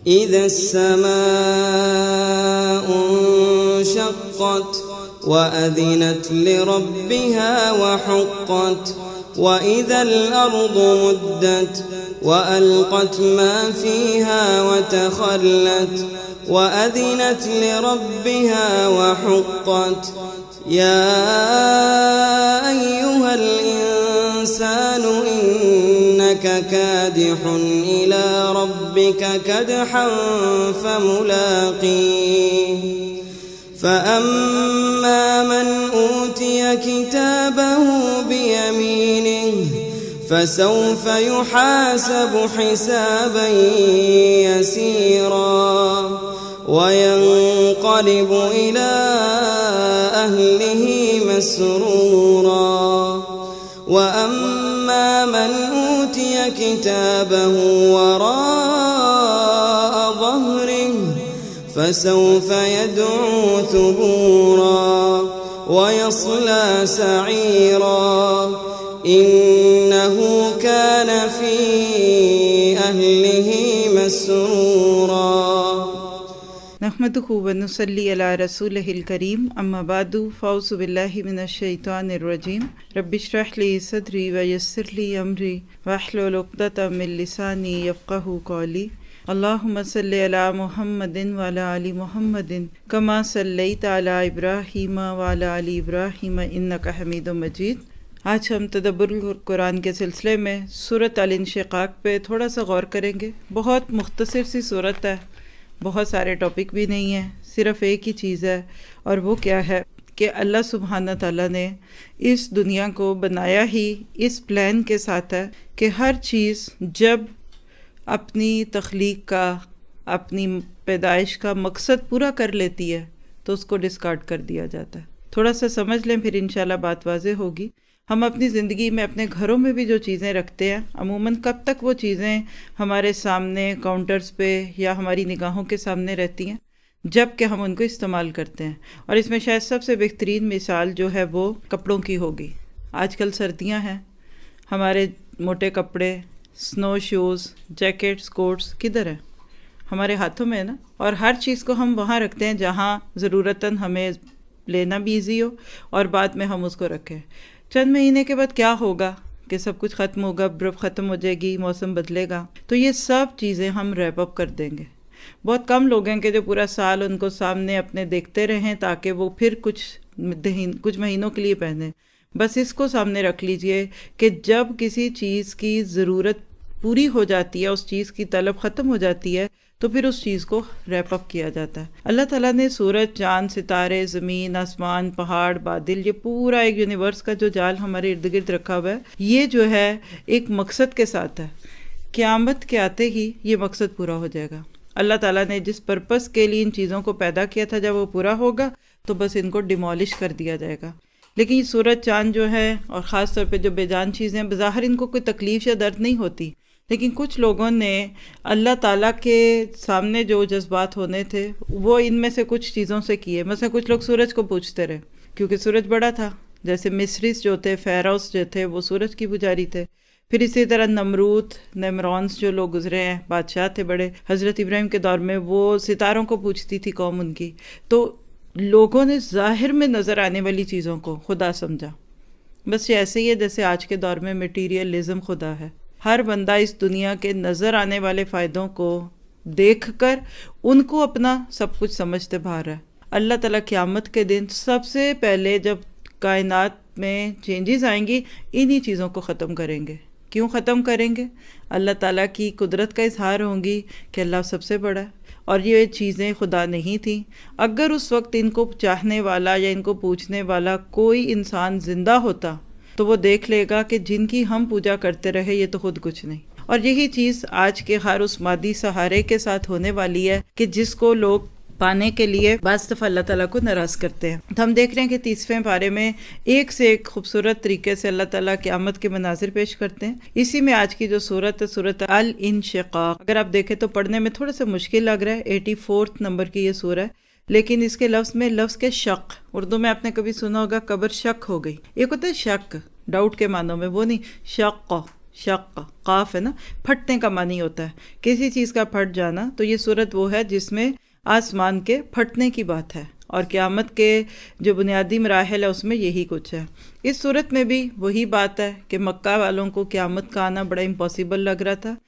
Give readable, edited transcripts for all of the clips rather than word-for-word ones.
إذا السماء انشقت وأذنت لربها وحقت وإذا الأرض مدت وألقت ما فيها وتخلت وأذنت لربها وحقت يا أيها الإنسان إنك كادح إلى ربك كدحا فملاقيه فأما من أوتي كتابه بيمينه فسوف يحاسب حسابا يسيرا وينقلب إلى أهله مسرورا وأما من أوتي كتابه وراء ظهره فسوف يدعو ثبورا ويصلى سعيرا إنه كان في أهله مسرورا نحمده ونصلي على رسوله الكريم اما بعد فاعوذ بالله من الشيطان الرجيم رب اشرح لي صدري ويسر لي امري واحلل عقدة من لساني يفقهوا قولي اللهم صل على محمد وعلى ال محمد كما صليت على ابراہیم وعلى ال ابراہیم انك حمید مجید۔ آج ہم تدبر قرآن کے سلسلے میں سورۃ الانشقاق پہ تھوڑا سا غور کریں گے۔ بہت مختصر سی سورت ہے، بہت سارے ٹاپک بھی نہیں ہیں، صرف ایک ہی چیز ہے، اور وہ کیا ہے کہ اللہ سبحانہ تعالیٰ نے اس دنیا کو بنایا ہی اس پلان کے ساتھ ہے کہ ہر چیز جب اپنی تخلیق کا، اپنی پیدائش کا مقصد پورا کر لیتی ہے تو اس کو ڈسکارڈ کر دیا جاتا ہے۔ تھوڑا سا سمجھ لیں پھر انشاءاللہ بات واضح ہوگی۔ ہم اپنی زندگی میں اپنے گھروں میں بھی جو چیزیں رکھتے ہیں، عموماً کب تک وہ چیزیں ہمارے سامنے کاؤنٹرز پہ یا ہماری نگاہوں کے سامنے رہتی ہیں؟ جب کہ ہم ان کو استعمال کرتے ہیں۔ اور اس میں شاید سب سے بہترین مثال جو ہے وہ کپڑوں کی ہوگی۔ آج کل سردیاں ہیں، ہمارے موٹے کپڑے، سنو شوز، جیکٹس، کوٹس کدھر ہیں؟ ہمارے ہاتھوں میں ہے نا۔ اور ہر چیز کو ہم وہاں رکھتے ہیں جہاں ضرورتاً ہمیں لینا بھی ایزی ہو اور بعد میں ہم اس کو رکھیں۔ چند مہینے کے بعد کیا ہوگا کہ سب کچھ ختم ہوگا، برف ختم ہو جائے گی، موسم بدلے گا، تو یہ سب چیزیں ہم ریپ اپ کر دیں گے۔ بہت کم لوگ ہیں کہ جو پورا سال ان کو سامنے اپنے دیکھتے رہیں تاکہ وہ پھر کچھ مہینوں کے لیے پہنیں۔ بس اس کو سامنے رکھ لیجئے کہ جب کسی چیز کی ضرورت پوری ہو جاتی ہے، اس چیز کی طلب ختم ہو جاتی ہے، تو پھر اس چیز کو ریپ اپ کیا جاتا ہے۔ اللہ تعالیٰ نے سورج، چاند، ستارے، زمین، آسمان، پہاڑ، بادل، یہ پورا ایک یونیورس کا جو جال ہمارے ارد گرد رکھا ہوا ہے، یہ جو ہے ایک مقصد کے ساتھ ہے۔ قیامت کے آتے ہی یہ مقصد پورا ہو جائے گا۔ اللہ تعالیٰ نے جس پرپس کے لیے ان چیزوں کو پیدا کیا تھا، جب وہ پورا ہوگا تو بس ان کو ڈیمولش کر دیا جائے گا۔ لیکن یہ سورج، چاند جو ہے، اور خاص طور پہ جو بے جان چیزیں، بظاہر ان کو کوئی تکلیف یا درد نہیں ہوتی، لیکن کچھ لوگوں نے اللہ تعالیٰ کے سامنے جو جذبات ہونے تھے وہ ان میں سے کچھ چیزوں سے کیے۔ مثلا کچھ لوگ سورج کو پوجتے رہے کیونکہ سورج بڑا تھا، جیسے مصریز جو تھے، فیروز جو تھے، وہ سورج کی پجاری تھے۔ پھر اسی طرح نمرونس جو لوگ گزرے ہیں، بادشاہ تھے بڑے، حضرت ابراہیم کے دور میں وہ ستاروں کو پوجتی تھی قوم ان کی۔ تو لوگوں نے ظاہر میں نظر آنے والی چیزوں کو خدا سمجھا۔ بس یہ ایسے ہی ہے جیسے آج کے دور میں میٹیریلزم خدا ہے۔ ہر بندہ اس دنیا کے نظر آنے والے فائدوں کو دیکھ کر ان کو اپنا سب کچھ سمجھتے باہر ہے۔ اللہ تعالیٰ قیامت کے دن سب سے پہلے جب کائنات میں چینجز آئیں گی، انہی چیزوں کو ختم کریں گے۔ کیوں ختم کریں گے؟ اللہ تعالیٰ کی قدرت کا اظہار ہوں گی کہ اللہ سب سے بڑا ہے اور یہ چیزیں خدا نہیں تھیں۔ اگر اس وقت ان کو چاہنے والا یا ان کو پوچھنے والا کوئی انسان زندہ ہوتا تو وہ دیکھ لے گا کہ جن کی ہم پوجا کرتے رہے یہ تو خود کچھ نہیں۔ اور یہی چیز آج کے ہر اس مادی سہارے کے ساتھ ہونے والی ہے کہ جس کو لوگ پانے کے لیے بعض دفعہ اللہ تعالیٰ کو ناراض کرتے ہیں۔ تو ہم دیکھ رہے ہیں کہ 30ویں پارے میں ایک سے ایک خوبصورت طریقے سے اللہ تعالیٰ قیامت کے مناظر پیش کرتے ہیں۔ اسی میں آج کی جو سورت ہے، سورت الانشقاق، اگر آپ دیکھیں تو پڑھنے میں تھوڑا سا مشکل لگ رہا ہے، 84 نمبر کی یہ سورہ ہے، لیکن اس کے لفظ میں لفظ کے شک، اردو میں آپ نے کبھی سنا ہوگا قبر شک ہو گئی، ایک ہوتا ہے شک ڈاؤٹ کے معنوں میں، وہ نہیں، شق قاف ہے نا، پھٹنے کا معنی ہوتا ہے، کسی چیز کا پھٹ جانا. تو یہ صورت وہ ہے جس میں آسمان کے پھٹنے کی بات ہے، اور قیامت کے جو بنیادی مراحل ہے اس میں یہی کچھ ہے. اس صورت میں بھی وہی بات ہے کہ مکہ والوں کو قیامت کا آنا بڑا امپاسبل لگ رہا تھا.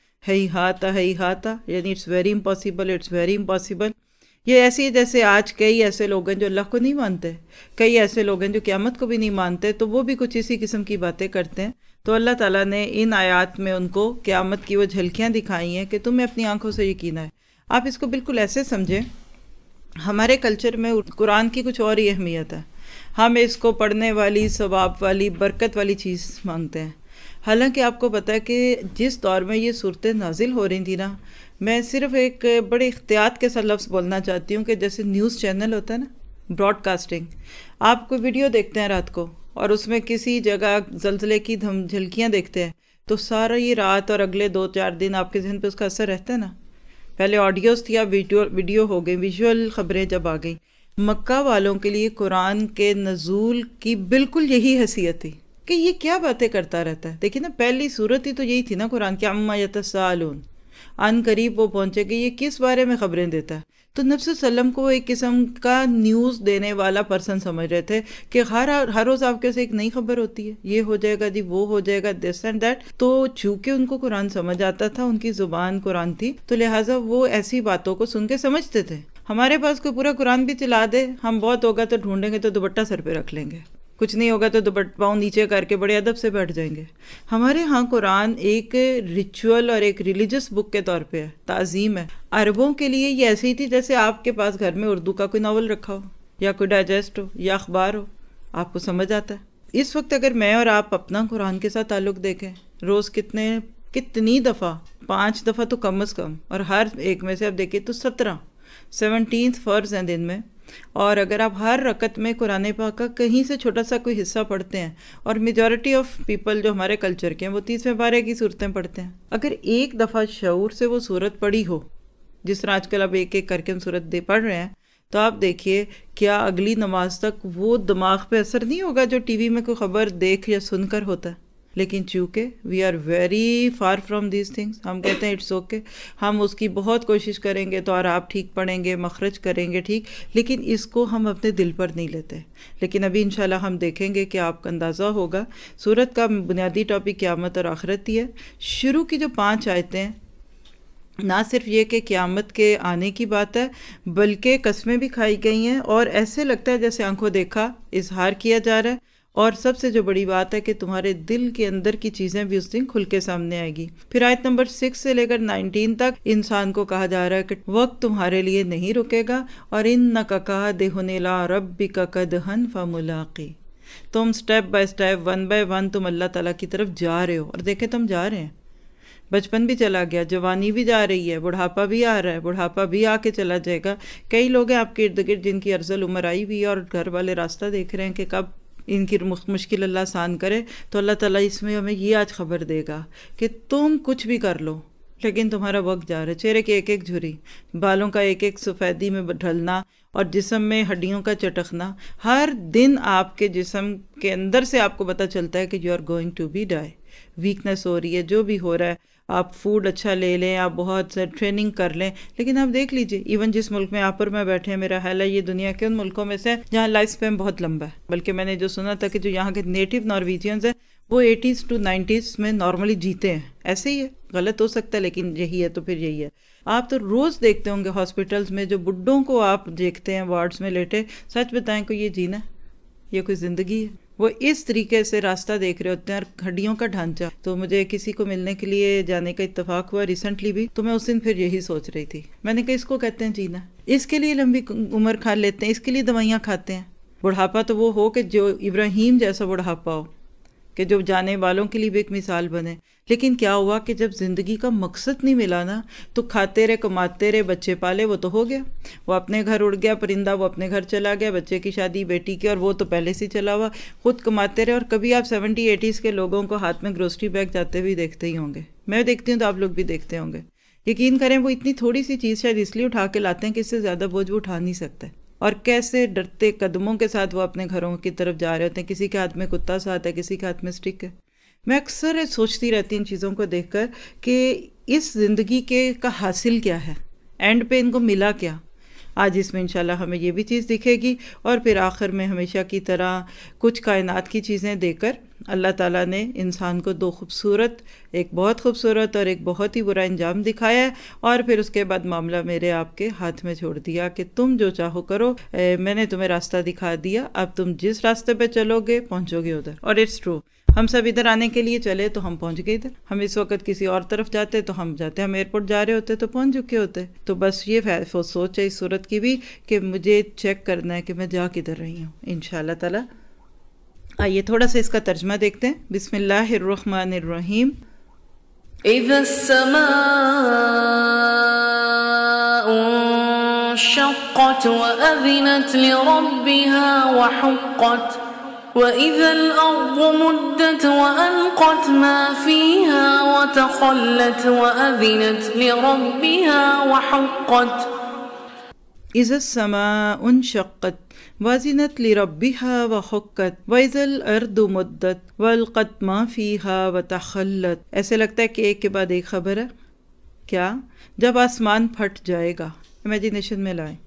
ہی ہاتا یعنی it's very impossible, it's very impossible. یہ ایسی ہے جیسے آج کئی ایسے لوگ ہیں جو اللہ کو نہیں مانتے، کئی ایسے لوگ ہیں جو قیامت کو بھی نہیں مانتے، تو وہ بھی کچھ اسی قسم کی باتیں کرتے ہیں. تو اللہ تعالیٰ نے ان آیات میں ان کو قیامت کی وہ جھلکیاں دکھائی ہیں کہ تمہیں اپنی آنکھوں سے یقین ہے. آپ اس کو بالکل ایسے سمجھیں، ہمارے کلچر میں قرآن کی کچھ اور ہی اہمیت ہے. ہم اس کو پڑھنے والی، ثواب والی، برکت والی چیز مانگتے ہیں. حالانکہ آپ کو پتہ ہے کہ جس دور میں یہ صورتیں نازل ہو رہی تھی نا، میں صرف ایک بڑے احتیاط کے ساتھ لفظ بولنا چاہتی ہوں کہ جیسے نیوز چینل ہوتا ہے نا، براڈ کاسٹنگ، آپ کوئی ویڈیو دیکھتے ہیں رات کو اور اس میں کسی جگہ زلزلے کی جھلکیاں دیکھتے ہیں، تو سارا یہ رات اور اگلے 2-4 دن آپ کے ذہن پہ اس کا اثر رہتا ہے نا. پہلے آڈیوز تھی، اب ویڈیو ہو گئی، ویژول خبریں جب آ گئی. مکہ والوں کے لیے قرآن کے نزول کی بالکل یہی حیثیت تھی کہ یہ کیا باتیں کرتا رہتا ہے. دیکھیں نا، پہلی صورت ہی تو یہی تھی نا قرآن کی، عما یتساءلون، ان قریب وہ پہنچے کہ یہ کس بارے میں خبریں دیتا ہے. تو نبی صلی اللہ علیہ وسلم کو ایک قسم کا نیوز دینے والا پرسن سمجھ رہے تھے کہ ہر روز آپ کے سے ایک نئی خبر ہوتی ہے، یہ ہو جائے گا جی، وہ ہو جائے گا، دس اینڈ دیٹ. تو چونکہ ان کو قرآن سمجھ آتا تھا، ان کی زبان قرآن تھی، تو لہٰذا وہ ایسی باتوں کو سن کے سمجھتے تھے. ہمارے پاس کوئی پورا قرآن بھی چلا دے، ہم بہت ہوگا تو ڈھونڈیں گے تو دوپٹہ سر پہ رکھ لیں گے، کچھ نہیں ہوگا تو دوپٹہ پاؤں نیچے کر کے بڑے ادب سے بیٹھ جائیں گے. ہمارے ہاں قرآن ایک ریچول اور ایک ریلیجس بک کے طور پہ ہے، تعظیم ہے. عربوں کے لیے یہ ایسی تھی جیسے آپ کے پاس گھر میں اردو کا کوئی ناول رکھا ہو، یا کوئی ڈائجسٹ ہو، یا اخبار ہو، آپ کو سمجھ آتا ہے. اس وقت اگر میں اور آپ اپنا قرآن کے ساتھ تعلق دیکھیں، روز کتنی دفعہ، 5 دفعہ تو کم از کم، اور ہر ایک میں سے آپ دیکھیں تو 17 فرض ہیں دن میں. اور اگر آپ ہر رکعت میں قرآن پاک کا کہیں سے چھوٹا سا کوئی حصہ پڑھتے ہیں، اور میجورٹی آف پیپل جو ہمارے کلچر کے ہیں وہ 30ویں پارے کی صورتیں پڑھتے ہیں، اگر ایک دفعہ شعور سے وہ صورت پڑھی ہو، جس طرح آج کل آپ ایک ایک کر کے ہم صورت پڑھ رہے ہیں، تو آپ دیکھیے کیا اگلی نماز تک وہ دماغ پہ اثر نہیں ہوگا جو ٹی وی میں کوئی خبر دیکھ یا سن کر ہوتا ہے. لیکن چونکہ we are very far from these things, ہم کہتے ہیں اٹس اوکے، ہم اس کی بہت کوشش کریں گے تو اور آپ ٹھیک پڑھیں گے، مخرج کریں گے ٹھیک، لیکن اس کو ہم اپنے دل پر نہیں لیتے. لیکن ابھی انشاءاللہ ہم دیکھیں گے کہ آپ کا اندازہ ہوگا سورت کا بنیادی ٹاپک قیامت اور آخرت ہی ہے. شروع کی جو 5 آیتیں ہیں، نہ صرف یہ کہ قیامت کے آنے کی بات ہے، بلکہ قسمیں بھی کھائی گئی ہیں، اور ایسے لگتا ہے جیسے آنکھوں دیکھا اظہار کیا جا رہا ہے. اور سب سے جو بڑی بات ہے کہ تمہارے دل کے اندر کی چیزیں بھی اس دن کھل کے سامنے آئے گی. پھر آیت نمبر 6 سے لے کر 19 تک انسان کو کہا جا رہا ہے کہ وقت تمہارے لیے نہیں رکے گا، اور اِنَّكَ كَادِحٌ إِلَىٰ رَبِّكَ كَدْحًا فَمُلَاقِيهِ. تم سٹیپ بائی سٹیپ، 1 بائی 1 تم اللہ تعالیٰ کی طرف جا رہے ہو. اور دیکھیں تم جا رہے ہیں، بچپن بھی چلا گیا، جوانی بھی جا رہی ہے، بڑھاپا بھی آ رہا ہے، بڑھاپا بھی آ کے چلا جائے گا. کئی لوگ ہیں آپ کے ارد گرد جن کی ارذل عمر آئی بھی ہے، اور گھر والے راستہ دیکھ رہے ہیں کہ کب ان کی مشکل اللہ آسان کرے. تو اللہ تعالیٰ اس میں ہمیں یہ آج خبر دے گا کہ تم کچھ بھی کر لو، لیکن تمہارا وقت جا رہا ہے. چہرے کی ایک ایک جھری، بالوں کا ایک ایک سفیدی میں ڈھلنا، اور جسم میں ہڈیوں کا چٹکنا، ہر دن آپ کے جسم کے اندر سے آپ کو پتہ چلتا ہے کہ you are going to be die. Weakness ہو رہی ہے، جو بھی ہو رہا ہے، آپ فوڈ اچھا لے لیں، آپ بہت سے ٹریننگ کر لیں، لیکن آپ دیکھ لیجئے ایون جس ملک میں آپ اور میں بیٹھے ہیں، میرا خیال ہے یہ دنیا کے ان ملکوں میں سے جہاں لائف اسپین بہت لمبا ہے. بلکہ میں نے جو سنا تھا کہ جو یہاں کے نیٹو نارویجینز ہیں وہ 80s to 90s میں نارملی جیتے ہیں. ایسے ہی ہے، غلط ہو سکتا ہے لیکن یہی ہے تو پھر یہی ہے. آپ تو روز دیکھتے ہوں گے ہاسپٹلز میں جو بڈھوں کو آپ دیکھتے ہیں وارڈز میں لیٹے. سچ بتائیں کوئی یہ جینا ہے؟ یہ کوئی زندگی ہے؟ وہ اس طریقے سے راستہ دیکھ رہے ہوتے ہیں، اور ہڈیوں کا ڈھانچہ. تو مجھے کسی کو ملنے کے لیے جانے کا اتفاق ہوا ریسنٹلی بھی، تو میں اس دن پھر یہی سوچ رہی تھی. میں نے کہا اس کو کہتے ہیں جینا، اس کے لیے لمبی عمر کھا لیتے ہیں، اس کے لیے دوائیاں کھاتے ہیں. بڑھاپا تو وہ ہو کہ جو ابراہیم جیسا بڑھاپا ہو کہ جو جانے والوں کے لیے بھی ایک مثال بنے. لیکن کیا ہوا کہ جب زندگی کا مقصد نہیں ملا نا، تو کھاتے رہے، کماتے رہے، بچے پالے، وہ تو ہو گیا، وہ اپنے گھر اڑ گیا پرندہ، وہ اپنے گھر چلا گیا، بچے کی شادی بیٹی کی، اور وہ تو پہلے سے چلا ہوا، خود کماتے رہے. اور کبھی آپ 70-80s کے لوگوں کو ہاتھ میں گروسری بیگ جاتے ہوئے دیکھتے ہی ہوں گے. میں دیکھتی ہوں تو آپ لوگ بھی دیکھتے ہوں گے. یقین کریں وہ اتنی تھوڑی سی چیز شاید اس لیے اٹھا کے لاتے ہیں کہ اس سے زیادہ بوجھ وہ اٹھا نہیں سکتے. اور کیسے ڈرتے قدموں کے ساتھ وہ اپنے گھروں کی طرف جا رہے ہوتے ہیں. کسی کے ہاتھ میں کتا ساتھ ہے، کسی کے ہاتھ میں سٹک ہے. میں اکثر سوچتی رہتی ہوں ان چیزوں کو دیکھ کر کہ اس زندگی کا حاصل کیا ہے، اینڈ پہ ان کو ملا کیا۔ آج اس میں انشاءاللہ ہمیں یہ بھی چیز دکھے گی، اور پھر آخر میں ہمیشہ کی طرح کچھ کائنات کی چیزیں دے کر اللہ تعالیٰ نے انسان کو دو خوبصورت، ایک بہت خوبصورت اور ایک بہت ہی برا انجام دکھایا ہے، اور پھر اس کے بعد معاملہ میرے آپ کے ہاتھ میں چھوڑ دیا کہ تم جو چاہو کرو، میں نے تمہیں راستہ دکھا دیا، اب تم جس راستے پہ چلو گے پہنچو گے ادھر۔ اور اٹس ٹرو، ہم سب ادھر آنے کے لیے چلے تو ہم پہنچ گئے ادھر، ہم اس وقت کسی اور طرف جاتے تو ہم جاتے، ہم ایئرپورٹ جا رہے ہوتے تو پہنچ چکے ہوتے۔ تو بس یہ سوچ ہے اس صورت کی بھی کہ مجھے چیک کرنا ہے کہ میں جا کدھر رہی ہوں انشاءاللہ تعالی۔ آئیے تھوڑا سا اس کا ترجمہ دیکھتے ہیں۔ بسم اللہ الرحمن الرحیم۔ اذا السماء انشقت واذنت لربها وحقت وإذا الأرض مدت وألقت ما فيها وتخلت وأذنت لربها وحقت اذا السماء انشقت وأذنت لربها وحقت وإذا الأرض مدت وألقت ما فيها وتخلت۔ ایسے لگتا ہے کہ ایک کے بعد ایک خبر ہے۔ کیا؟ جب آسمان پھٹ جائے گا، امیجینیشن میں لائیں،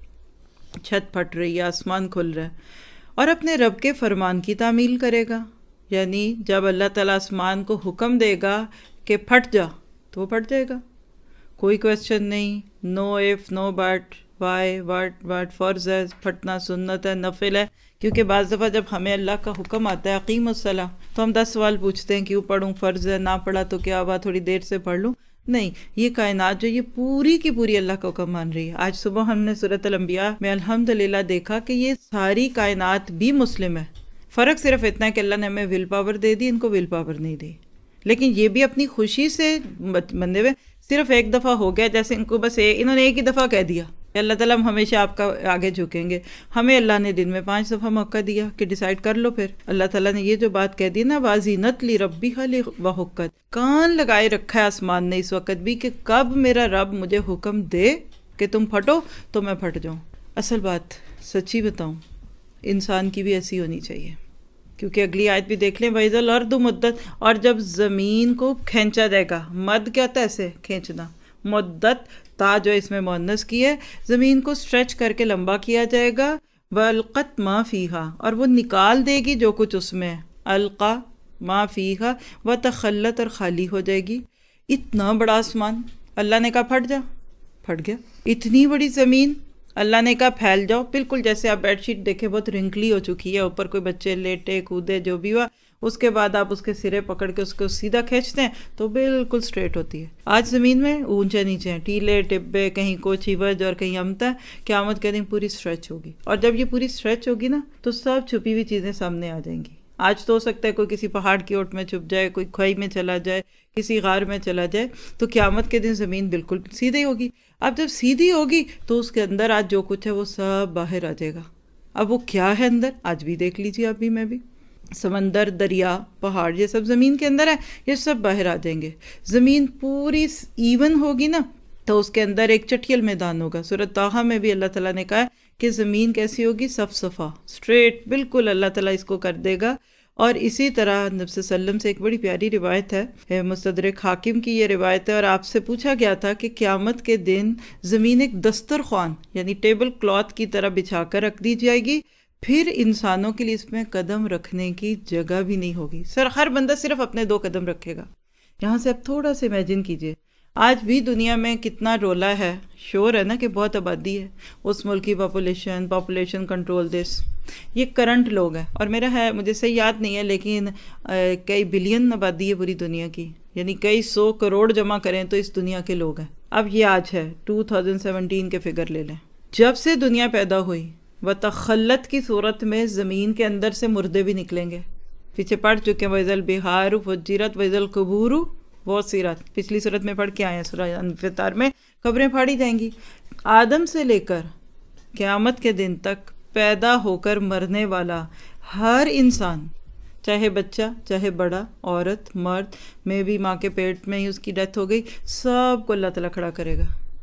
چھت پھٹ رہی ہے، آسمان کھل رہا ہے، اور اپنے رب کے فرمان کی تعمیل کرے گا۔ یعنی جب اللہ تعالیٰ آسمان کو حکم دے گا کہ پھٹ جا تو وہ پھٹ جائے گا، کوئی کویسچن نہیں، no if no but, why what فرض ہے، پھٹنا سنت ہے، نفل ہے۔ کیونکہ بعض دفعہ جب ہمیں اللہ کا حکم آتا ہے اقیم الصلاۃ تو ہم 10 سوال پوچھتے ہیں، کیوں پڑھوں، فرض ہے، نہ پڑھا تو کیا ہوا، تھوڑی دیر سے پڑھ لوں۔ نہیں، یہ کائنات جو یہ پوری کی پوری اللہ کا حکم مان رہی ہے۔ آج صبح ہم نے سورۃ الانبیاء میں الحمدللہ دیکھا کہ یہ ساری کائنات بھی مسلم ہے، فرق صرف اتنا ہے کہ اللہ نے ہمیں ول پاور دے دی، ان کو ول پاور نہیں دی، لیکن یہ بھی اپنی خوشی سے بندے ہوئے۔ صرف ایک دفعہ ہو گیا، جیسے ان کو بس انہوں نے ایک ہی دفعہ کہہ دیا کہ اللہ تعالیٰ ہم ہمیشہ آپ کا آگے جھکیں گے، ہمیں اللہ نے دن میں 5 دفعہ موقع دیا کہ ڈیسائیڈ کر لو۔ پھر اللہ تعالیٰ نے یہ جو بات کہہ دی نا، وَأَذِنَتْ لِرَبِّهَا وَحُقَّتْ، کان لگائے رکھا ہے آسمان نے اس وقت بھی کہ کب میرا رب مجھے حکم دے کہ تم پھٹو تو میں پھٹ جاؤں۔ اصل بات سچی بتاؤں، انسان کی بھی ایسی ہونی چاہیے، کیونکہ اگلی آیت بھی دیکھ لیں، وَإِذَا الْأَرْضُ مُدَّتْ، اور جب زمین کو کھینچا جائے گا، مد کیا ہوتا ہے؟ ایسے کھینچنا، مدت تا جو اس میں مؤنث کی ہے، زمین کو سٹریچ کر کے لمبا کیا جائے گا، وَأَلْقَتْ مَا فِيهَا، اور وہ نکال دے گی جو کچھ اس میں، القا ما فِيهَا، وَتَخَلَّتْ، اور خالی ہو جائے گی۔ اتنا بڑا آسمان، اللہ نے کہا پھٹ جا، پھٹ گیا۔ اتنی بڑی زمین، اللہ نے کہا پھیل جاؤ، بالکل جیسے آپ بیڈ شیٹ دیکھیں بہت رنکلی ہو چکی ہے، اوپر کوئی بچے لیٹے کودے جو بھی ہوا، اس کے بعد آپ اس کے سرے پکڑ کے اس کو سیدھا کھینچتے ہیں تو بالکل سٹریٹ ہوتی ہے۔ آج زمین میں اونچے نیچے ہیں، ٹیلے ٹبے، کہیں کچھ ہیوج اور کہیں امتا ہے، قیامت کے دن پوری سٹریچ ہوگی، اور جب یہ پوری سٹریچ ہوگی نا تو سب چھپی ہوئی چیزیں سامنے آ جائیں گی۔ آج تو ہو سکتا ہے کوئی کسی پہاڑ کی اوٹ میں چھپ جائے، کوئی کھوئی میں چلا جائے، کسی غار میں چلا جائے، تو قیامت کے دن زمین بالکل سیدھی ہوگی۔ اب جب سیدھی ہوگی تو اس کے اندر آج جو کچھ ہے وہ سب باہر آ جائے گا۔ اب وہ کیا ہے اندر، آج بھی دیکھ لیجیے، آپ بھی میں بھی، سمندر، دریا، پہاڑ، یہ سب زمین کے اندر ہے، یہ سب باہر آ جائیں گے۔ زمین پوری ایون ہوگی نا تو اس کے اندر ایک چٹیل میدان ہوگا۔ سورۃ طٰہٰ میں بھی اللہ تعالیٰ نے کہا کہ زمین کیسی ہوگی، صف صفا، سٹریٹ، بالکل اللہ تعالیٰ اس کو کر دے گا۔ اور اسی طرح نبی صلی اللہ علیہ وسلم سے ایک بڑی پیاری روایت ہے، مستدرک حاکم کی یہ روایت ہے، اور آپ سے پوچھا گیا تھا کہ قیامت کے دن زمین ایک دسترخوان یعنی ٹیبل کلاتھ کی طرح بچھا کر رکھ دی جائے گی، پھر انسانوں کے لیے اس میں قدم رکھنے کی جگہ بھی نہیں ہوگی۔ ہر بندہ صرف اپنے 2 قدم رکھے گا۔ یہاں سے اب تھوڑا سا امیجن کیجئے، آج بھی دنیا میں کتنا رولا ہے، شور ہے نا کہ بہت آبادی ہے، اس ملک کی پاپولیشن کنٹرول دس، یہ کرنٹ لوگ ہیں، اور میرا ہے، مجھے صحیح یاد نہیں ہے، لیکن کئی بلین آبادی ہے پوری دنیا کی، یعنی کئی 100 کروڑ جمع کریں تو اس دنیا کے لوگ ہیں۔ اب یہ آج ہے 2017 کے فگر لے لیں، جب سے دنیا پیدا ہوئی، وَتَخَلَّتْ کی صورت میں زمین کے اندر سے مردے بھی نکلیں گے۔ پیچھے پڑھ چکے ہیں، وَإِذَا الْبِحَارُ فُجِّرَتْ وَإِذَا الْقُبُورُ بُعْثِرَتْ، پچھلی صورت میں پڑھ کے آئے ہیں سورہ انفطار میں، قبریں پھاڑی جائیں گی۔ آدم سے لے کر قیامت کے دن تک پیدا ہو کر مرنے والا ہر انسان، چاہے بچہ، چاہے بڑا، عورت، مرد، میں بھی ماں کے پیٹ میں ہی اس کی ڈیتھ ہو گئی، سب کو اللہ تعالیٰ کھڑا کرے گا۔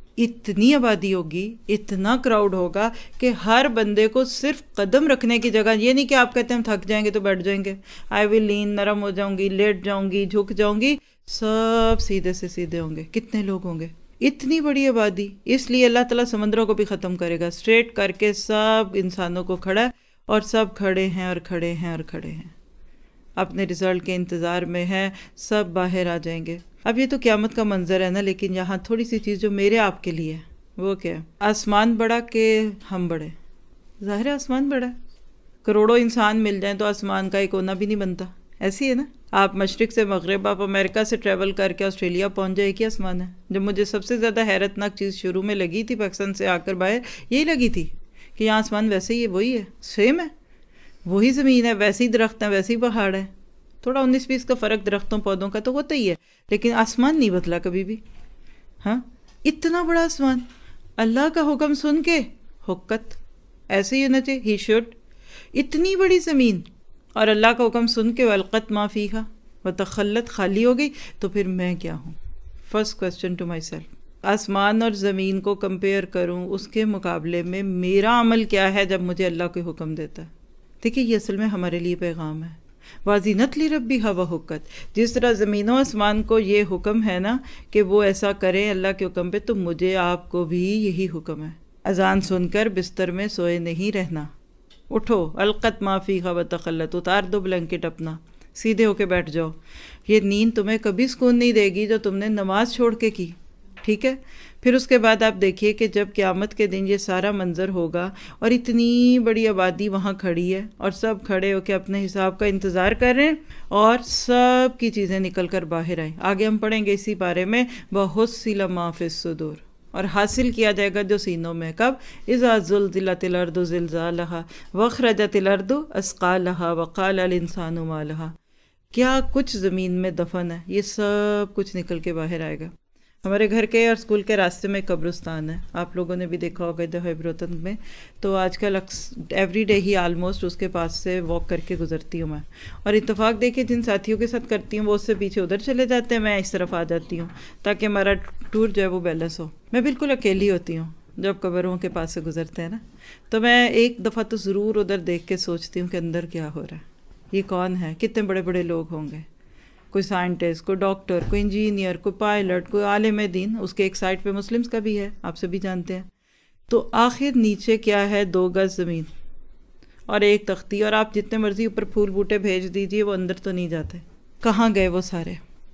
اتنی آبادی ہوگی، اتنا کراؤڈ ہوگا کہ ہر بندے کو صرف قدم رکھنے کی جگہ، یہ نہیں کہ آپ کہتے ہیں ہم تھک جائیں گے تو بیٹھ جائیں گے، آئی ول لین، نرم ہو جاؤں گی، لیٹ جاؤں گی، جھک جاؤں گی، سب سیدھے سے سیدھے ہوں گے. کتنے لوگ ہوں گے؟ اتنی بڑی آبادی. اس لیے اللہ تعالیٰ سمندروں کو بھی ختم کرے گا، اسٹریٹ کر کے سب انسانوں کو کھڑا ہے، اور سب کھڑے ہیں اور کھڑے ہیں اور کھڑے ہیں، اپنے رزلٹ کے انتظار میں ہیں، سب باہر آ جائیں گے. اب یہ تو قیامت کا منظر ہے نا، لیکن یہاں تھوڑی سی چیز جو میرے آپ کے لیے ہے وہ کیا ہے؟ آسمان بڑا کہ ہم بڑے؟ ظاہر ہے آسمان بڑا ہے. کروڑوں انسان مل جائیں تو آسمان کا ایک کونا بھی نہیں بنتا. ایسی ہے نا، آپ مشرق سے مغرب، آپ امریکہ سے ٹریول کر کے آسٹریلیا پہنچ جائے کہ آسمان ہے. جب مجھے سب سے زیادہ حیرت ناک چیز شروع میں لگی تھی پاکستان سے آ کر باہر، یہی لگی تھی کہ یہاں آسمان ویسے ہی ہے، وہی ہے، سیم ہے، وہی زمین ہے، ویسے ہی درخت ہیں، ویسے ہی پہاڑ ہے. تھوڑا 19-20 کا فرق درختوں پودوں کا تو ہوتا ہی ہے، لیکن آسمان نہیں بدلا کبھی بھی. ہاں، اتنا بڑا آسمان، اللہ کا حکم سن کے حکت، ایسے ہی ہونا چاہیے، ہی شوڈ. اتنی بڑی زمین اور اللہ کا حکم سن کے والقت ما فیہا وتخلت، خالی ہو گئی، تو پھر میں کیا ہوں؟ First question to myself. آسمان اور زمین کو کمپیئر کروں، اس کے مقابلے میں میرا عمل کیا ہے جب مجھے اللہ کوئی حکم دیتا ہے. دیکھیے یہ اصل میں ہمارے لیے پیغام ہے. وَأَذِنَتْ لِرَبِّهَا وَحُقَّتْ. جس طرح زمین و آسمان کو یہ حکم ہے نا کہ وہ ایسا کریں اللہ کے حکم پہ، تو مجھے آپ کو بھی یہی حکم ہے. اذان سن کر بستر میں سوئے نہیں رہنا، اٹھو، القت ما فیہا وتخلت، اتار دو بلینکٹ اپنا، سیدھے ہو کے بیٹھ جاؤ. یہ نیند تمہیں کبھی سکون نہیں دے گی جو تم نے نماز چھوڑ کے کی. ٹھیک ہے؟ پھر اس کے بعد آپ دیکھیے کہ جب قیامت کے دن یہ سارا منظر ہوگا اور اتنی بڑی آبادی وہاں کھڑی ہے اور سب کھڑے ہو کے اپنے حساب کا انتظار کر رہے ہیں، اور سب کی چیزیں نکل کر باہر آئیں. آگے ہم پڑھیں گے اسی بارے میں، وَحُصِّلَ مَا فِي الصُّدُورِ، اور حاصل کیا جائے گا جو سینوں میں. کب؟ اذا زلزلت الارض زلزالها واخرجت الارض اثقالها وقال الانسان ما لها. کیا کچھ زمین میں دفن ہے، یہ سب کچھ نکل کے باہر آئے گا. ہمارے گھر کے اور اسکول کے راستے میں قبرستان ہے، آپ لوگوں نے بھی دیکھا ہوگا ادھر ہیبروتن میں. تو آج کل ایوری ڈے ہی آلموسٹ اس کے پاس سے واک کر کے گزرتی ہوں میں، اور اتفاق دیکھے جن ساتھیوں کے ساتھ کرتی ہوں وہ اس سے پیچھے ادھر چلے جاتے ہیں، میں اس طرف آ جاتی ہوں تاکہ ہمارا ٹور جو ہے وہ بیلنس ہو. میں بالکل اکیلی ہوتی ہوں جب قبروں کے پاس سے گزرتے ہیں نا، تو میں ایک دفعہ تو ضرور ادھر دیکھ کے سوچتی ہوں کہ اندر کیا ہو رہا ہے، یہ کون ہے، کتنے بڑے بڑے لوگ ہوں گے، کوئی سائنٹسٹ، کوئی ڈاکٹر، کوئی انجینئر، کوئی پائلٹ، کوئی عالم دین. اس کے ایک سائڈ پہ مسلمز کا بھی ہے، آپ سبھی جانتے ہیں. تو آخر نیچے کیا ہے؟ 2 گز زمین اور ایک تختی، اور آپ جتنے مرضی اوپر پھول بوٹے بھیج دیجئے وہ اندر تو نہیں جاتے. کہاں گئے وہ سارے؟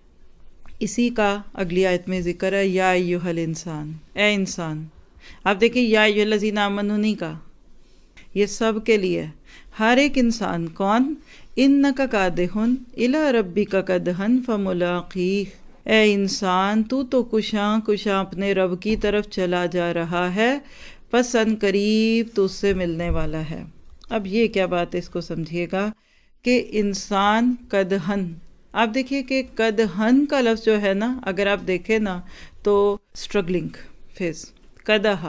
اسی کا اگلی آیت میں ذکر ہے، یا ایھا الانسان، اے انسان. آپ دیکھیں یا ایھا الذین آمنوا نہیں کہا، یہ سب کے لیے، ہر ایک انسان. کون؟ انک کادح الی ربک کدحا فملاقیہ. اے انسان تو کشاں کشاں اپنے رب کی طرف چلا جا رہا ہے، پس ان قریب تو اس سے ملنے والا ہے. اب یہ کیا بات ہے، اس کو سمجھیے گا کہ انسان کدحن، آپ دیکھیے کہ کدحن کا لفظ جو ہے نا، اگر آپ دیکھیں نا تو اسٹرگلنگ فیس، کدحا،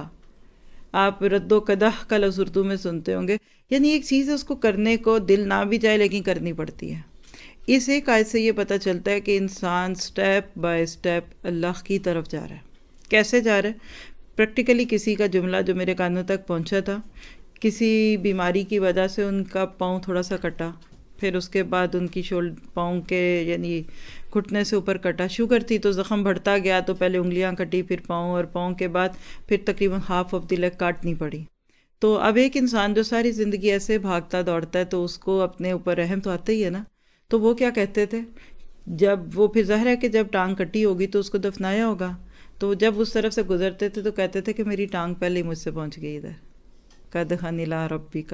آپ رد و قدح کا لفظ اردو میں سنتے ہوں گے، یعنی ایک چیز ہے اس کو کرنے کو دل نہ بھی جائے لیکن کرنی پڑتی ہے. اس ایک آیت سے یہ پتہ چلتا ہے کہ انسان سٹیپ بائی سٹیپ اللہ کی طرف جا رہا ہے. کیسے جا رہا ہے؟ پریکٹیکلی کسی کا جملہ جو میرے کانوں تک پہنچا تھا، کسی بیماری کی وجہ سے ان کا پاؤں تھوڑا سا کٹا، پھر اس کے بعد ان کی پاؤں کے یعنی گھٹنے سے اوپر کٹا. شوگر تھی تو زخم بڑھتا گیا، تو پہلے انگلیاں کٹی، پھر پاؤں، اور پاؤں کے بعد پھر تقریباً ہاف آف دی لیگ کاٹنی پڑی. تو اب ایک انسان جو ساری زندگی ایسے بھاگتا دوڑتا ہے تو اس کو اپنے اوپر رحم تو آتا ہی ہے نا. تو وہ کیا کہتے تھے، جب وہ پھر ظاہر ہے کہ جب ٹانگ کٹی ہوگی تو اس کو دفنایا ہوگا، تو جب اس طرف سے گزرتے تھے تو کہتے تھے کہ میری ٹانگ پہلے ہی مجھ سے پہنچ گئی ادھر. کدحن الی ربک.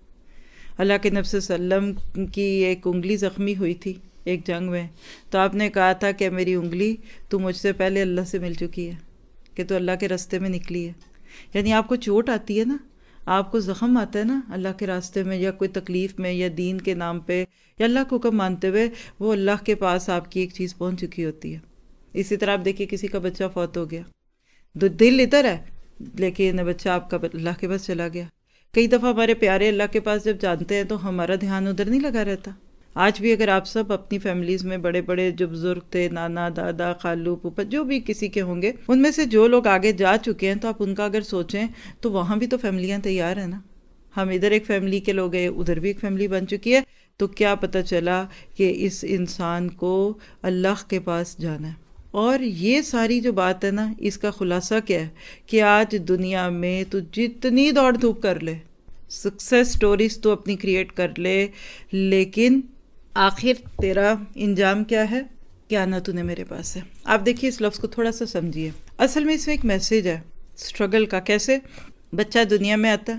اللہ کے نبی صلی اللہ علیہ وسلم کی ایک انگلی زخمی ہوئی تھی ایک جنگ میں، تو آپ نے کہا تھا کہ میری انگلی تو مجھ سے پہلے اللہ سے مل چکی ہے، کہ تو اللہ کے راستے میں نکلی ہے. یعنی آپ کو چوٹ آتی ہے نا، آپ کو زخم آتا ہے نا اللہ کے راستے میں، یا کوئی تکلیف میں، یا دین کے نام پہ، یا اللہ کو حکم مانتے ہوئے، وہ اللہ کے پاس آپ کی ایک چیز پہنچ چکی ہوتی ہے. اسی طرح آپ دیکھیے کسی کا بچہ فوت ہو گیا، دل ادھر ہے لیکن بچہ آپ کا اللہ کے پاس چلا گیا. کئی دفعہ ہمارے پیارے اللہ کے پاس جب جانتے ہیں تو ہمارا دھیان ادھر نہیں لگا رہتا، آج بھی اگر آپ سب اپنی فیملیز میں بڑے بڑے جو بزرگ تھے، نانا، دادا، خالو، پھوپھا، جو بھی کسی کے ہوں گے، ان میں سے جو لوگ آگے جا چکے ہیں تو آپ ان کا اگر سوچیں تو وہاں بھی تو فیملیاں تیار ہیں نا. ہم ادھر ایک فیملی کے لوگ ہیں، ادھر بھی ایک فیملی بن چکی ہے. تو کیا پتہ چلا کہ اس انسان کو اللہ کے پاس جانا ہے. اور یہ ساری جو بات ہے نا، اس کا خلاصہ کیا ہے کہ آج دنیا میں تو جتنی دوڑ دھوپ کر لے، سکسیس سٹوریز تو اپنی کریٹ کر لے، لیکن آخر تیرا انجام کیا ہے؟ کیا نہ تو نے میرے پاس ہے. آپ دیکھیے اس لفظ کو تھوڑا سا سمجھیے. اصل میں اس میں ایک میسیج ہے اسٹرگل کا. کیسے بچہ دنیا میں آتا ہے،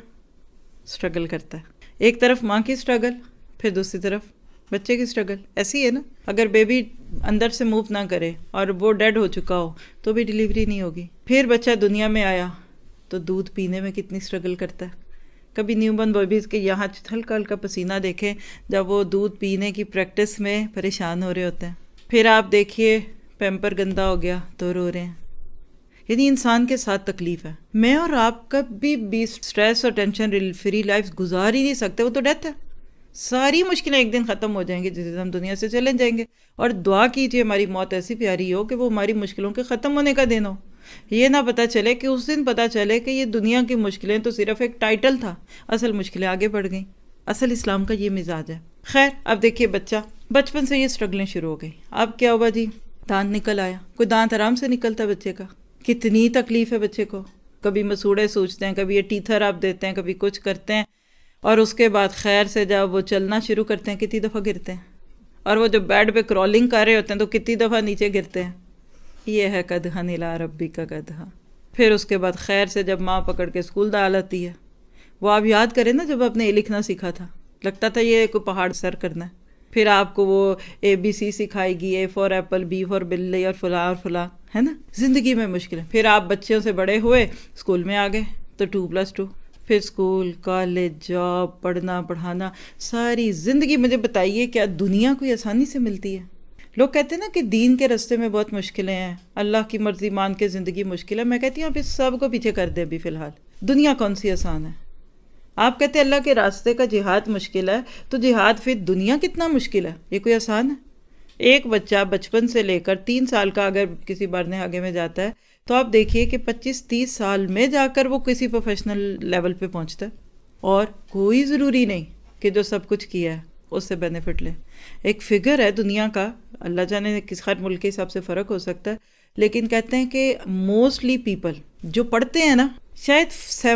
اسٹرگل کرتا ہے. ایک طرف ماں کی اسٹرگل، پھر دوسری طرف بچے کی اسٹرگل. ایسی ہے نا، اگر بیبی اندر سے موو نہ کرے اور وہ ڈیڈ ہو چکا ہو تو بھی ڈیلیوری نہیں ہوگی. پھر بچہ دنیا میں آیا تو دودھ پینے میں کتنی اسٹرگل کرتا ہے. کبھی نیو بورن بیبیز کے یہاں ہلکا ہلکا پسینہ دیکھیں جب وہ دودھ پینے کی پریکٹس میں پریشان ہو رہے ہوتے ہیں. پھر آپ دیکھیے پیمپر گندا ہو گیا تو رو رہے ہیں. یعنی انسان کے ساتھ تکلیف ہے. میں اور آپ کبھی بھی سٹریس اور ٹینشن فری لائف گزار ہی نہیں سکتے. وہ تو ڈیتھ ہے. ساری مشکلیں ایک دن ختم ہو جائیں گی جس دن ہم دنیا سے چلے جائیں گے. اور دعا کیجیے ہماری موت ایسی پیاری ہو کہ وہ ہماری مشکلوں کے ختم ہونے کا دن ہو. یہ نہ پتہ چلے کہ اس دن پتہ چلے کہ یہ دنیا کی مشکلیں تو صرف ایک ٹائٹل تھا، اصل مشکلیں آگے بڑھ گئیں. اصل اسلام کا یہ مزاج ہے. خیر اب دیکھیے بچہ بچپن سے یہ اسٹرگلیں شروع ہو گئی. اب کیا ہوا جی؟ دانت نکل آیا. کوئی دانت آرام سے نکلتا بچے کا؟ کتنی تکلیف ہے بچے کو. کبھی مسوڑے سوچتے ہیں، کبھی یہ ٹیتھر آپ دیتے ہیں، کبھی کچھ کرتے ہیں، اور اس کے بعد خیر سے جب وہ چلنا شروع کرتے ہیں کتنی دفعہ گرتے ہیں. اور وہ جو بیڈ پہ کرالنگ کر رہے ہوتے ہیں تو کتنی دفعہ نیچے گرتے ہیں. یہ ہے قدحن الی ربی کا قدحا. پھر اس کے بعد خیر سے جب ماں پکڑ کے اسکول ڈال آتی ہے. وہ آپ یاد کریں نا، جب آپ نے لکھنا سیکھا تھا لگتا تھا یہ کوئی پہاڑ سر کرنا ہے. پھر آپ کو وہ ABC سکھائے گی، A for apple, B for بلی، اور فلاں ہے نا. زندگی میں مشکلیں. پھر آپ بچوں سے بڑے ہوئے، اسکول میں آ گئے تو 2+2. پھر اسکول، کالج، جاب، پڑھنا پڑھانا، ساری زندگی. مجھے بتائیے کیا دنیا کوئی آسانی سے ملتی ہے؟ لوگ کہتے ہیں نا کہ دین کے راستے میں بہت مشکلیں ہیں، اللہ کی مرضی مان کے زندگی مشکل ہے. میں کہتی ہوں آپ اس سب کو پیچھے کر دیں ابھی فی الحال. دنیا کون سی آسان ہے؟ آپ کہتے ہیں اللہ کے راستے کا جہاد مشکل ہے، تو جہاد پھر دنیا کتنا مشکل ہے؟ یہ کوئی آسان ہے؟ ایک بچہ بچپن سے لے کر 3 سال کا اگر کسی بڑھنے آگے میں جاتا ہے تو آپ دیکھیے کہ 25-30 سال میں جا کر وہ کسی پروفیشنل لیول پہ پہنچتا ہے. اور کوئی ضروری نہیں کہ جو سب کچھ کیا ہے اس سے بینیفٹ لے. ایک فگر ہے دنیا کا، اللہ جانے کس ہر ملک کے حساب سے فرق ہو سکتا ہے، لیکن کہتے ہیں کہ موسٹلی پیپل جو پڑھتے ہیں نا، شاید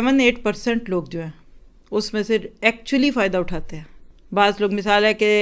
7-8% لوگ جو ہیں اس میں سے ایکچولی فائدہ اٹھاتے ہیں. بعض لوگ مثال ہے کہ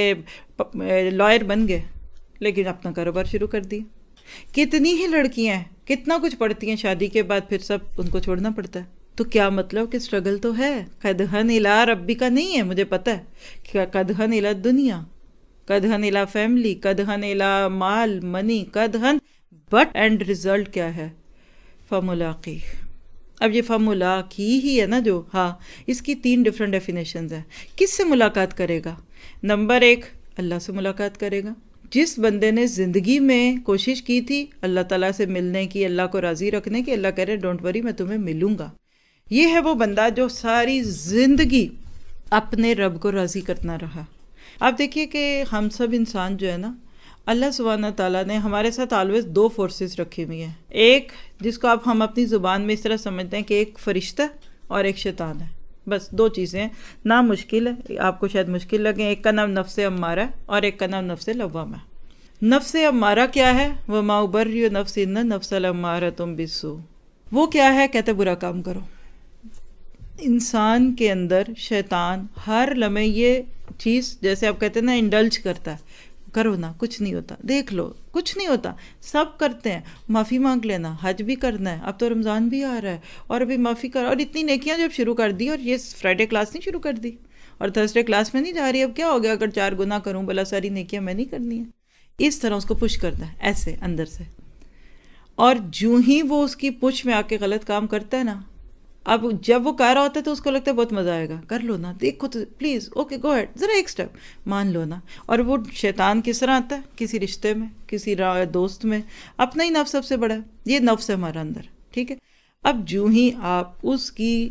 لائر بن گئے لیکن اپنا کاروبار شروع کر دیا. کتنی ہی لڑکیاں ہیں کتنا کچھ پڑھتی ہیں، شادی کے بعد پھر سب ان کو چھوڑنا پڑتا ہے. تو کیا مطلب کہ اسٹرگل تو ہے. قدحن الی ربی کا نہیں ہے، مجھے پتہ ہے کہ قدحن الی دنیا، قدحن الی فیملی، قدحن الی مال منی، قدحن، بٹ اینڈ ریزلٹ کیا ہے؟ فملاقی. اب یہ فملاقی ہی ہے نا جو، ہاں اس کی 3 ڈفرینٹ ڈیفینیشنز ہیں. کس سے ملاقات کرے گا؟ نمبر 1 اللہ سے ملاقات کرے گا. جس بندے نے زندگی میں کوشش کی تھی اللہ تعالیٰ سے ملنے کی، اللہ کو راضی رکھنے کی، اللہ کہہ رہے ڈونٹ وری میں تمہیں ملوں گا. یہ ہے وہ بندہ جو ساری زندگی اپنے رب کو راضی کرنا رہا. آپ دیکھیے کہ ہم سب انسان جو ہے نا، اللہ سبحانہ تعالیٰ نے ہمارے ساتھ آلویز 2 فورسز رکھی ہوئی ہیں. ایک جس کو ہم اپنی زبان میں اس طرح سمجھتے ہیں کہ ایک فرشتہ اور ایک شیطان ہے. بس 2 چیزیں ہیں. نہ مشکل ہے، آپ کو شاید مشکل لگیں. ایک کا نام نفس امارہ ہے اور ایک کا نام نفس لوامہ ہے. نفس امارہ کیا ہے؟ وما ابرئ نفسی ان النفس لامارۃ بالسوء. وہ کیا ہے؟ کہتے برا کام کرو. انسان کے اندر شیطان ہر لمحے یہ چیز، جیسے آپ کہتے ہیں نا، انڈلج کرتا ہے. کرو نا، کچھ نہیں ہوتا، دیکھ لو کچھ نہیں ہوتا. سب کرتے ہیں، معافی مانگ لینا، حج بھی کرنا ہے، اب تو رمضان بھی آ رہا ہے اور ابھی معافی کر، اور اتنی نیکیاں جب شروع کر دی. اور یہ فرائیڈے کلاس نہیں شروع کر دی اور تھرسڈے کلاس میں نہیں جا رہی. اب کیا ہو گیا اگر 4 گناہ کروں، بلا ساری نیکیاں میں نہیں کرنی ہیں. اس طرح اس کو پش کرتا ہے ایسے اندر سے. اور جو ہی وہ اس کی پش میں آ کے غلط کام کرتا ہے نا، اب جب وہ کہہ رہا ہوتا ہے تو اس کو لگتا ہے بہت مزہ آئے گا، کر لو نا، دیکھو تو پلیز، اوکے گو ہیڈ، ذرا ایک سٹیپ مان لو نا. اور وہ شیطان کس طرح آتا ہے؟ کسی رشتے میں، کسی دوست میں. اپنا ہی نفس سب سے بڑا ہے. یہ نفس ہے ہمارا اندر، ٹھیک ہے. اب جو ہی آپ اس کی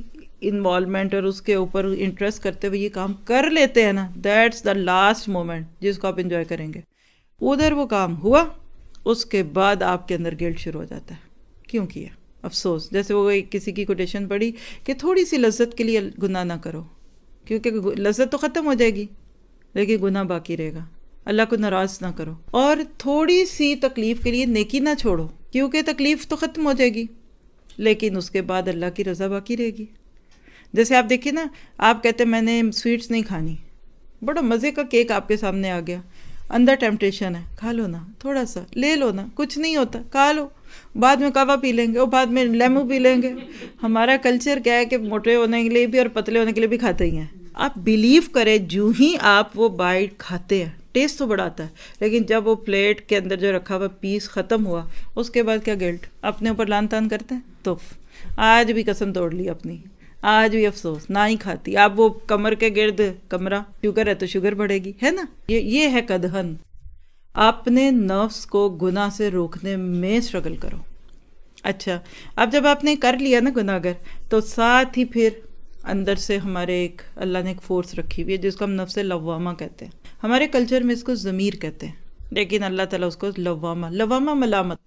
انوالومنٹ اور اس کے اوپر انٹرسٹ کرتے ہوئے یہ کام کر لیتے ہیں نا، دیٹس دا لاسٹ مومنٹ جس کو آپ انجوائے کریں گے. ادھر وہ کام ہوا، اس کے بعد آپ کے اندر گلٹ شروع ہو جاتا ہے، کیوں کیا، افسوس. جیسے وہ کسی کی کوٹیشن پڑھی کہ تھوڑی سی لذت کے لیے گناہ نہ کرو، کیونکہ لذت تو ختم ہو جائے گی لیکن گناہ باقی رہے گا. اللہ کو ناراض نہ کرو، اور تھوڑی سی تکلیف کے لیے نیکی نہ چھوڑو، کیونکہ تکلیف تو ختم ہو جائے گی لیکن اس کے بعد اللہ کی رضا باقی رہے گی. جیسے آپ دیکھیں نا، آپ کہتے ہیں میں نے سویٹس نہیں کھانی، بڑا مزے کا کیک آپ کے سامنے آ گیا، اندر ٹیمپٹیشن ہے، کھا لو نا، تھوڑا سا لے لو نا، کچھ نہیں ہوتا، کھا لو، بعد میں کعوہ پی لیں گے اور بعد میں لیمو پی لیں گے. ہمارا کلچر کیا ہے کہ موٹے ہونے کے لیے بھی اور پتلے ہونے کے لیے بھی کھاتے ہی ہیں. آپ بلیو کریں، جو ہی آپ وہ بائٹ کھاتے ہیں ٹیسٹ تو بڑا آتا ہے، لیکن جب وہ پلیٹ کے اندر جو رکھا ہوا پیس ختم ہوا، اس کے بعد کیا گلٹ، اپنے اوپر لان تان کرتے ہیں. تو آج بھی قسم توڑ لی اپنی، آج بھی افسوس، نہ ہی کھاتی. آپ وہ کمر کے گرد کمرہ، شوگر ہے تو شوگر بڑھے گی، ہے نا. یہ ہے قدحن. اپنے نفس کو گناہ سے روکنے میں اسٹرگل کرو. اچھا، اب جب آپ نے کر لیا نا گناہگر، تو ساتھ ہی پھر اندر سے ہمارے اللہ نے ایک فورس رکھی ہوئی ہے جس کو ہم نفس لوامہ کہتے ہیں. ہمارے کلچر میں اس کو ضمیر کہتے ہیں، لیکن اللہ تعالیٰ اس کو لوامہ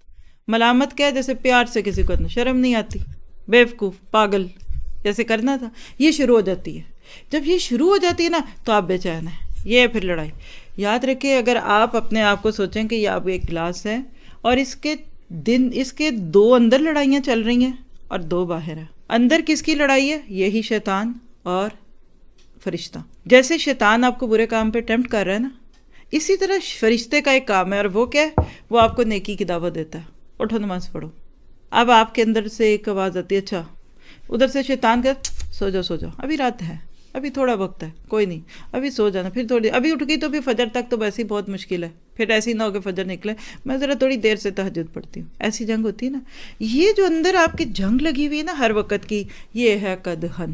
ملامت کیا ہے، جیسے پیار سے کسی کو شرم نہیں آتی، بیوقوف، پاگل جیسے کرنا تھا، یہ شروع ہو جاتی ہے. جب یہ شروع ہو جاتی ہے نا تو آپ بے چین ہیں. یہ پھر لڑائی. یاد رکھیں، اگر آپ اپنے آپ کو سوچیں کہ یہ آپ ایک گلاس ہے اور اس کے 2 اندر لڑائیاں چل رہی ہیں اور 2 باہر ہیں. اندر کس کی لڑائی ہے؟ یہی شیطان اور فرشتہ. جیسے شیطان آپ کو برے کام پہ ٹیمپٹ کر رہا ہے نا، اسی طرح فرشتے کا ایک کام ہے، اور وہ کیا ہے؟ وہ آپ کو نیکی کی دعوت دیتا ہے، اٹھو نماز پڑھو. اب آپ کے اندر سے ایک آواز آتی ہے، اچھا، ادھر سے شیطان کہتا سو جاؤ، ابھی رات ہے، ابھی تھوڑا وقت ہے، کوئی نہیں، ابھی سو جانا، پھر تھوڑی ابھی اٹھ گئی تو پھر فجر تک تو ویسے ہی بہت مشکل ہے، پھر ایسی نہ ہو کہ فجر نکلے، میں ذرا تھوڑی دیر سے تہجد پڑھتی ہوں. ایسی جنگ ہوتی ہے نا. یہ جو اندر آپ کی جنگ لگی ہوئی ہے نا ہر وقت کی، یہ ہے قدحن.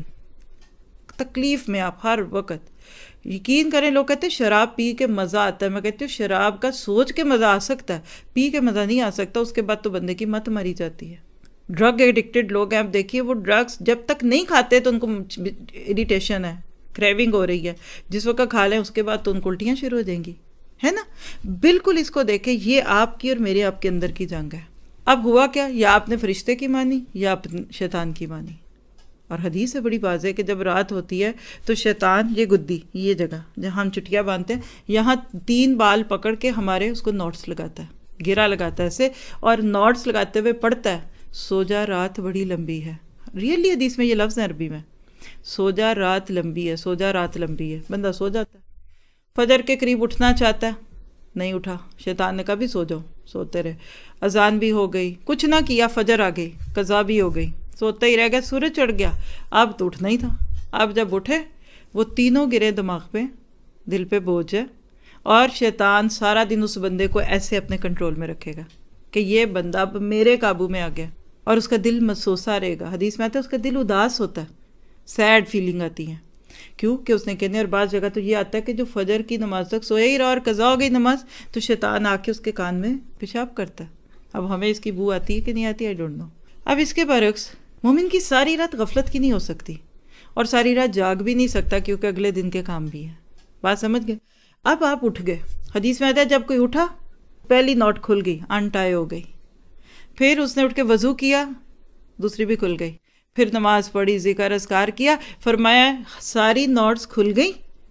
تکلیف میں آپ ہر وقت. یقین کریں، لوگ کہتے ہیں شراب پی کے مزہ آتا ہے، میں کہتی ہوں شراب کا سوچ کے مزہ آ سکتا ہے، پی کے مزہ نہیں آ سکتا. اس کے بعد تو بندے کی مت ماری جاتی ہے. ڈرگ ایڈکٹڈ لوگ ہیں، آپ دیکھیے وہ ڈرگس جب تک نہیں کھاتے تو ان کو اریٹیشن ہے، کریونگ ہو رہی ہے، جس وقت کھا لیں اس کے بعد تو ان کو الٹیاں شروع ہو جائیں گی، ہے نا. بالکل اس کو دیکھیں، یہ آپ کی اور میرے آپ کے اندر کی جنگ ہے. اب ہوا کیا؟ یا آپ نے فرشتے کی مانی یا آپ شیطان کی مانی. اور حدیث سے بڑی واضح ہے کہ جب رات ہوتی ہے تو شیطان، یہ گدی، یہ جگہ جہاں ہم چٹیاں باندھتے ہیں، یہاں 3 بال پکڑ کے ہمارے اس کو نوٹس لگاتا ہے، گرا لگاتا ہے ایسے، اور نوٹس لگاتے ہوئے پڑھتا ہے، سو جا رات بڑی لمبی ہے. ریئلی حدیث میں یہ لفظ ہے عربی میں، سو جا رات لمبی ہے، سو جا رات لمبی ہے. بندہ سو جاتا ہے، فجر کے قریب اٹھنا چاہتا ہے، نہیں اٹھا، شیطان نے کہا بھی سو جاؤ، سوتے رہے. اذان بھی ہو گئی، کچھ نہ کیا، فجر آ گئی، قضا بھی ہو گئی، سوتا ہی رہ گیا، سورج چڑھ گیا، اب تو اٹھنا ہی تھا. اب جب اٹھے، وہ تینوں گرے دماغ پہ، دل پہ بوجھ ہے، اور شیطان سارا دن اس بندے کو ایسے اپنے کنٹرول میں رکھے گا کہ یہ بندہ اب میرے قابو میں آ گیا، اور اس کا دل مسوسا رہے گا. حدیث میں آتا ہے اس کا دل اداس ہوتا ہے، سیڈ فیلنگ آتی ہے. کیوں کہ اس نے کہنے، اور بعض جگہ تو یہ آتا ہے کہ جو فجر کی نماز تک سویا ہی رہا اور قضا ہو گئی نماز، تو شیطان آ کے اس کے کان میں پیشاب کرتا ہے. اب ہمیں اس کی بو آتی ہے کہ نہیں آتی، آئی ڈونٹ نو. اب اس کے برعکس مومن کی ساری رات غفلت کی نہیں ہو سکتی، اور ساری رات جاگ بھی نہیں سکتا، کیونکہ اگلے دن کے کام بھی ہیں. بات سمجھ گئے؟ اب آپ اٹھ گئے. حدیث میں آتا ہے جب کوئی اٹھا، پہلی نوٹ کھل گئی، انٹائے ہو گئی، پھر اس نے اٹھ کے وضو کیا، دوسری بھی کھل گئی، پھر نماز پڑھی، ذکر اذکار کیا، فرمایا ساری نوٹس کھل گئی،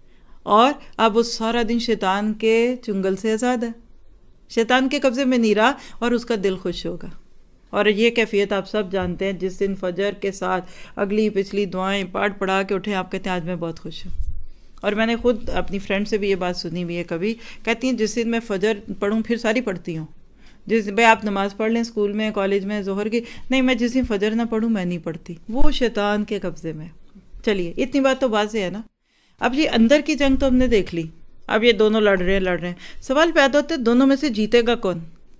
اور اب وہ سارا دن شیطان کے چنگل سے آزاد ہے، شیطان کے قبضے میں نہیں رہا، اور اس کا دل خوش ہوگا. اور یہ کیفیت آپ سب جانتے ہیں، جس دن فجر کے ساتھ اگلی پچھلی دعائیں پڑھا کے اٹھے، آپ کہتے ہیں آج میں بہت خوش ہوں. اور میں نے خود اپنی فرینڈ سے بھی یہ بات سنی ہوئی ہے، کبھی کہتی ہیں جس دن میں فجر پڑھوں پھر ساری پڑھتی ہوں، جس بھائی آپ نماز پڑھ لیں اسکول میں، کالج میں، ظہر کی، نہیں میں جس دن فجر نہ پڑھوں میں نہیں پڑھتی، وہ شیطان کے قبضے میں. چلیے اتنی بات تو واضح ہے نا. اب یہ اندر کی جنگ تو ہم نے دیکھ لی. اب یہ دونوں لڑ رہے ہیں. سوال پیدا ہوتا ہے دونوں میں سے جیتے گا کون؟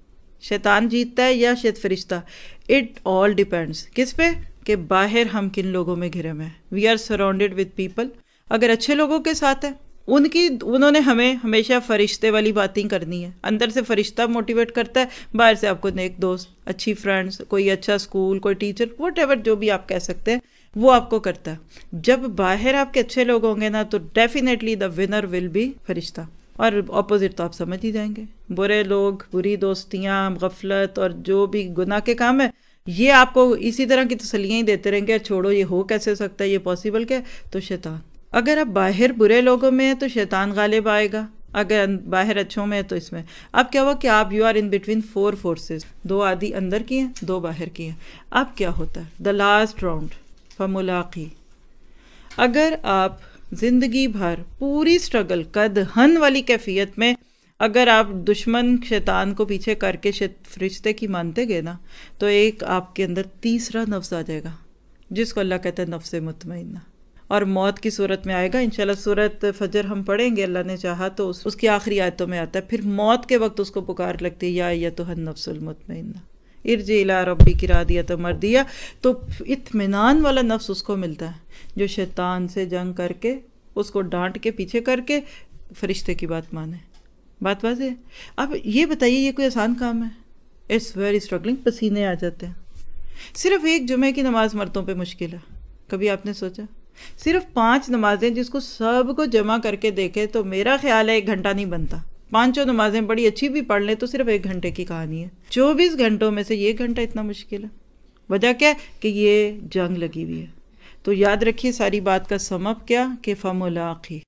شیطان جیتتا ہے یا فرشتہ؟ اٹ آل ڈیپینڈس کس پہ، کہ باہر ہم کن لوگوں میں گھرے ہوئے ہیں. We are surrounded with people. اگر اچھے لوگوں کے ساتھ ہے، انہوں نے ہمیں ہمیشہ فرشتے والی باتیں کرنی ہے. اندر سے فرشتہ موٹیویٹ کرتا ہے، باہر سے آپ کو نیک دوست، اچھی فرینڈز، کوئی اچھا اسکول، کوئی ٹیچر، واٹ ایور جو بھی آپ کہہ سکتے ہیں، وہ آپ کو کرتا ہے۔ جب باہر آپ کے اچھے لوگ ہوں گے نا تو definitely the winner will be فرشتہ، اور اپوزٹ تو آپ سمجھ ہی جائیں گے۔ برے لوگ، بری دوستیاں، غفلت اور جو بھی گناہ کے کام ہے، یہ آپ کو اسی طرح کی تسلیاں ہی دیتے رہیں گے، چھوڑو یہ ہو کیسے سکتا ہے، یہ پاسبل کیا ہے؟ تو شیطان۔ اگر آپ باہر برے لوگوں میں ہیں تو شیطان غالب آئے گا، اگر باہر اچھوں میں ہے تو اس میں۔ اب کیا ہوا کہ آپ you are in between 4 forces, 2 آدھی اندر کی ہیں، 2 باہر کی ہیں۔ اب کیا ہوتا ہے؟ دا لاسٹ راؤنڈ فملاقی۔ اگر آپ زندگی بھر پوری سٹرگل قدحن والی کیفیت میں اگر آپ دشمن شیطان کو پیچھے کر کے فرشتے کی مانتے گئے نا، تو ایک آپ کے اندر تیسرا نفس آ جائے گا جس کو اللہ کہتا ہے نفس مطمئنہ، اور موت کی صورت میں آئے گا۔ انشاءاللہ سورۃ فجر ہم پڑھیں گے، اللہ نے چاہا تو اس کی آخری آیتوں میں آتا ہے، پھر موت کے وقت اس کو پکار لگتی ہے، یا ایتھا النفس المطمئنہ ارجعی الی ربک راضیۃ مرضیہ۔ تو اطمینان والا نفس اس کو ملتا ہے جو شیطان سے جنگ کر کے، اس کو ڈانٹ کے پیچھے کر کے فرشتے کی بات مانے۔ بات واضح ہے؟ اب یہ بتائیے یہ کوئی آسان کام ہے؟ اٹس ویری اسٹرگلنگ، پسینے آ جاتے ہیں۔ صرف ایک جمعے کی نماز مردوں پہ مشکل ہے، کبھی آپ نے سوچا؟ صرف 5 نمازیں جس کو سب کو جمع کر کے دیکھے تو میرا خیال ہے 1 گھنٹہ نہیں بنتا۔ 5 نمازیں بڑی اچھی بھی پڑھ لیں تو صرف 1 گھنٹے کی کہانی ہے۔ 24 گھنٹوں میں سے یہ 1 گھنٹہ اتنا مشکل ہے۔ وجہ کیا ہے؟ کہ یہ جنگ لگی ہوئی ہے۔ تو یاد رکھیے ساری بات کا سم اپ کیا کہ فملاقی۔